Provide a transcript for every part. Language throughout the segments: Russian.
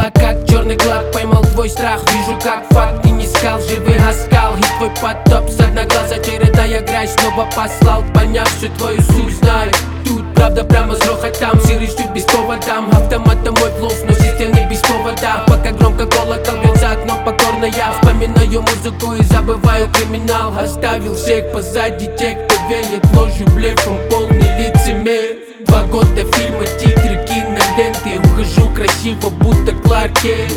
Я как черный клад поймал твой страх. Вижу как факт, ты не скал, живый оскал. И твой потоп с одноглаза, чередая грязь, снова послал, поняв всю твою суть. Знаю, тут правда прямо с грохотом. Сирый ждет без повода, автоматом мой плов, но системы без повода. Пока громко колокол бьет за окном покорно, я вспоминаю музыку и забываю криминал. Оставил всех позади, тех, кто веет ложью, блефом, полный лицемер. 2 года фильма, титры, киноленты. Ухожу красиво, будто Кларк Кент.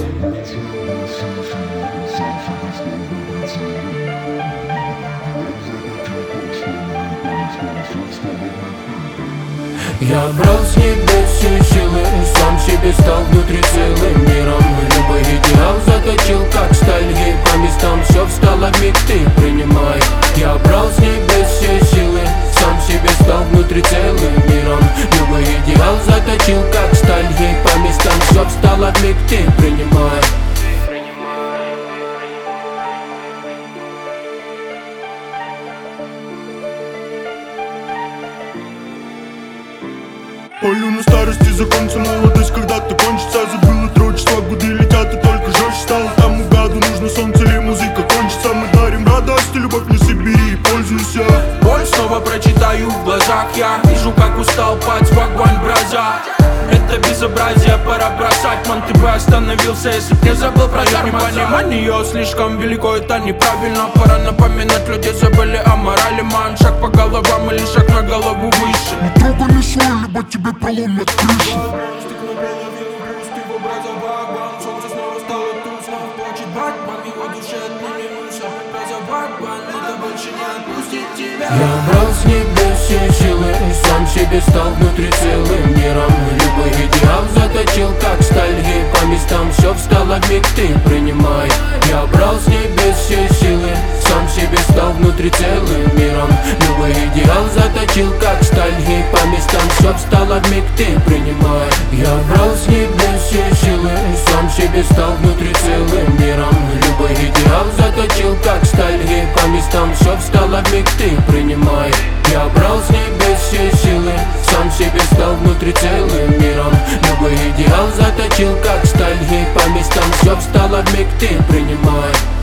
Я брал с небес все силы, сам себе стал внутри целым миром. Любой идеал заточил, как сталь, ей по местам все встало в миг, ты принимай. Я брал с небес все силы, сам себе стал внутри целым миром. Любой идеал заточил, как сталь, ей по местам все встало в миг, ты принимай. Полю на старости, закончится молодость, когда-то кончится. Забыла 3 числа, годы летят и только жестче стало. Тому году нужно солнце или музыка кончится. Мы дарим радость и любовь на Сибири, пользуйся. Боль снова прочитаю в глазах, я вижу как устал пать вагон браза. Это безобразие, пора бросать, ман, ты бы остановился, если б не забыл про карму. Непонимание слишком велико, это неправильно. Пора напоминать, люди забыли о морали, ман. Шаг по головам или шаг на голову выше. Не трогай не свой, либо тебе проломят крышу. Я брал с небес все силы, сам себе стал внутри целым миром. Любой идеал заточил, как сталь, ей по местам все встало в миг, ты принимай. Я брал с небес все силы, сам себе стал внутри целым миром. Любой идеал заточил, как сталь, ей по местам все встало в миг, ты принимай. Я брал с небес все силы, сам себе стал внутри целым миром. Любой идеал заточил, как сталь, ей по местам все встало в миг, ты принимай. Я брал с небес все силы, сам себе стал внутри целым миром. Любой идеал заточил, как сталь, ей по местам все встало в миг, ты принимай.